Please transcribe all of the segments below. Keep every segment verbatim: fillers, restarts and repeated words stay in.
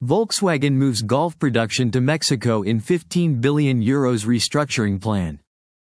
Volkswagen moves Golf production to Mexico in fifteen billion euros restructuring plan.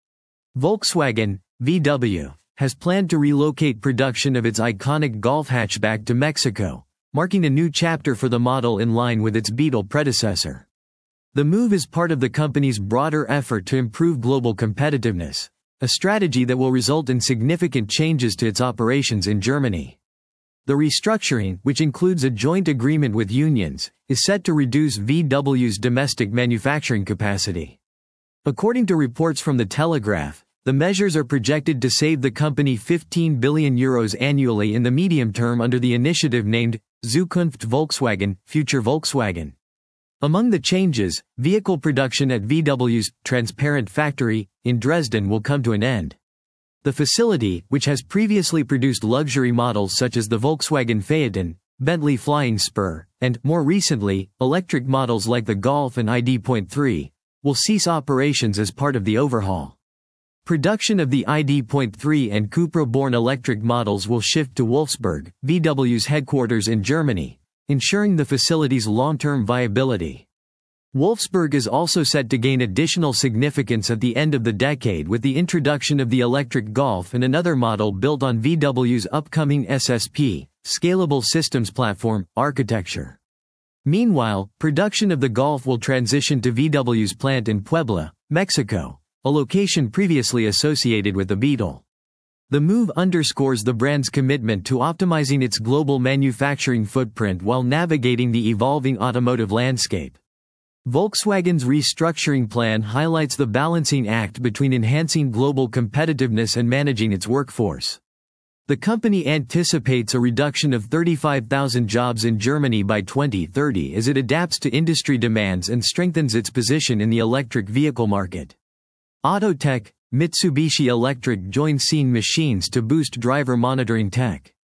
Volkswagen, V W, has planned to relocate production of its iconic Golf hatchback to Mexico, marking a new chapter for the model in line with its Beetle predecessor. The move is part of the company's broader effort to improve global competitiveness, a strategy that will result in significant changes to its operations in Germany. The restructuring, which includes a joint agreement with unions, is set to reduce V W's domestic manufacturing capacity. According to reports from The Telegraph, the measures are projected to save the company fifteen billion euros annually in the medium term under the initiative named Zukunft Volkswagen, Future Volkswagen. Among the changes, vehicle production at V W's transparent factory in Dresden will come to an end. The facility, which has previously produced luxury models such as the Volkswagen Phaeton, Bentley Flying Spur, and, more recently, electric models like the Golf and I D three, will cease operations as part of the overhaul. Production of the I D three and Cupra-born electric models will shift to Wolfsburg, V W's headquarters in Germany, ensuring the facility's long-term viability. Wolfsburg is also set to gain additional significance at the end of the decade with the introduction of the electric Golf and another model built on V W's upcoming S S P, Scalable Systems Platform, architecture. Meanwhile, production of the Golf will transition to V W's plant in Puebla, Mexico, a location previously associated with the Beetle. The move underscores the brand's commitment to optimizing its global manufacturing footprint while navigating the evolving automotive landscape. Volkswagen's restructuring plan highlights the balancing act between enhancing global competitiveness and managing its workforce. The company anticipates a reduction of thirty-five thousand jobs in Germany by twenty thirty as it adapts to industry demands and strengthens its position in the electric vehicle market. Autotech, Mitsubishi Electric joined Seeing Machines to boost driver monitoring tech.